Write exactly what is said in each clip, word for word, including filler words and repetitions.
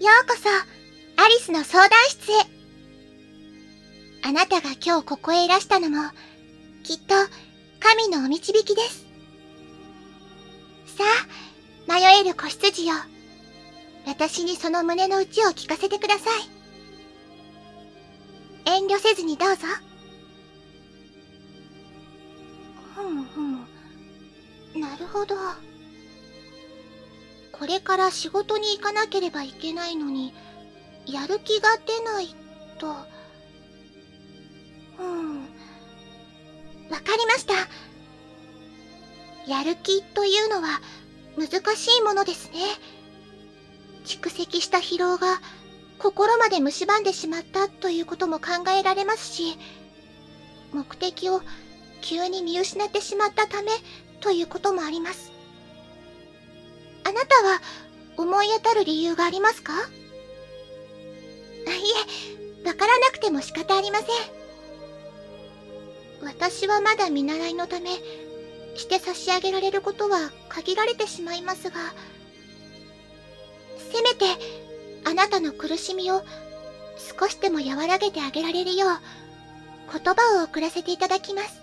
ようこそ、アリスの相談室へ。あなたが今日ここへいらしたのも、きっと神のお導きです。さあ、迷える子羊よ。私にその胸の内を聞かせてください。遠慮せずにどうぞ。ふむふむ。なるほど。これから仕事に行かなければいけないのに、やる気が出ないと。うん。わかりました。やる気というのは難しいものですね。蓄積した疲労が心まで蝕んでしまったということも考えられますし、目的を急に見失ってしまったためということもあります。あなたは思い当たる理由がありますか？いえ、わからなくても仕方ありません。私はまだ見習いのため、して差し上げられることは限られてしまいますが、せめてあなたの苦しみを少しでも和らげてあげられるよう、言葉を送らせていただきます。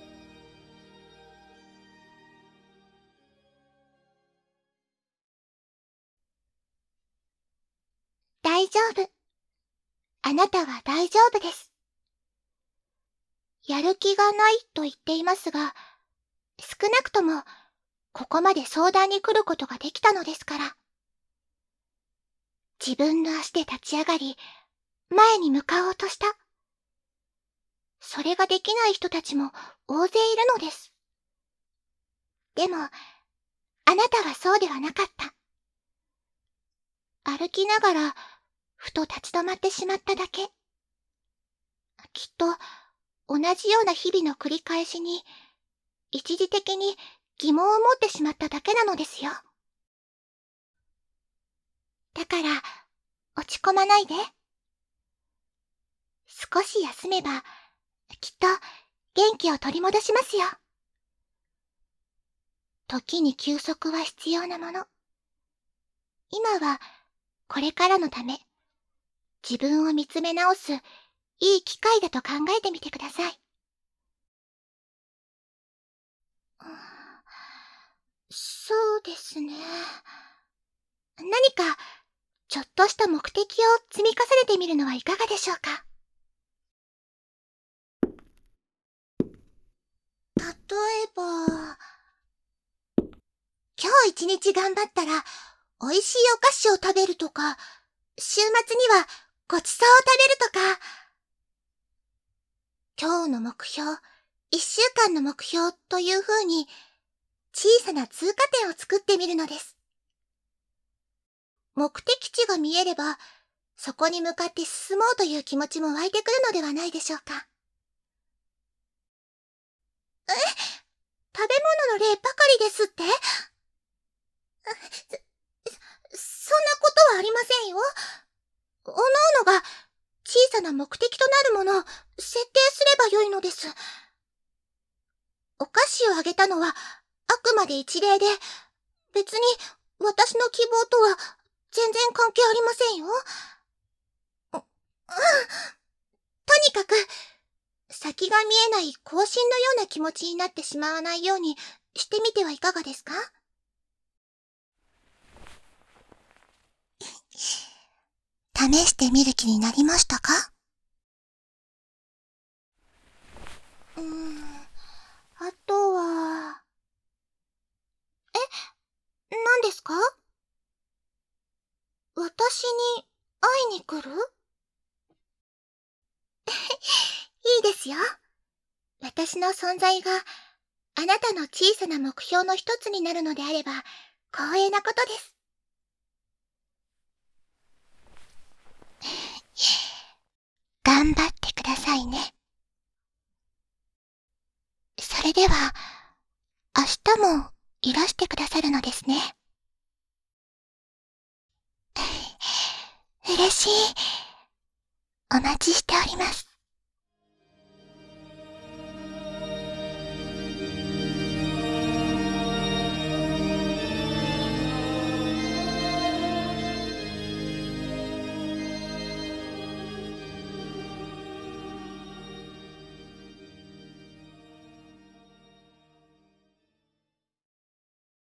大丈夫。あなたは大丈夫です。やる気がないと言っていますが、少なくともここまで相談に来ることができたのですから。自分の足で立ち上がり、前に向かおうとした。それができない人たちも大勢いるのです。でも、あなたはそうではなかった。歩きながら、ふと立ち止まってしまっただけ。きっと、同じような日々の繰り返しに、一時的に疑問を持ってしまっただけなのですよ。だから、落ち込まないで。少し休めば、きっと元気を取り戻しますよ。時に休息は必要なもの。今は、これからのため、自分を見つめ直す、いい機会だと考えてみてください。そうですね。何か、ちょっとした目的を積み重ねてみるのはいかがでしょうか。例えば、今日一日頑張ったら、美味しいお菓子を食べるとか、週末にはごちそうを食べるとか、今日の目標、一週間の目標という風に、小さな通過点を作ってみるのです。目的地が見えれば、そこに向かって進もうという気持ちも湧いてくるのではないでしょうか。え、食べ物の例ばかりですって？そ、そんなことはありませんよ。おのおのが小さな目的となるものを設定すればよいのです。お菓子をあげたのはあくまで一例で、別に私の希望とは全然関係ありませんよ。う、うん。とにかく、先が見えない更新のような気持ちになってしまわないようにしてみてはいかがですか？試してみる気になりましたか？うーん、あとは、え、何ですか？私に会いに来る？いいですよ。私の存在があなたの小さな目標の一つになるのであれば光栄なことです。頑張ってくださいね。それでは、明日もいらしてくださるのですね。嬉しい。お待ちしております。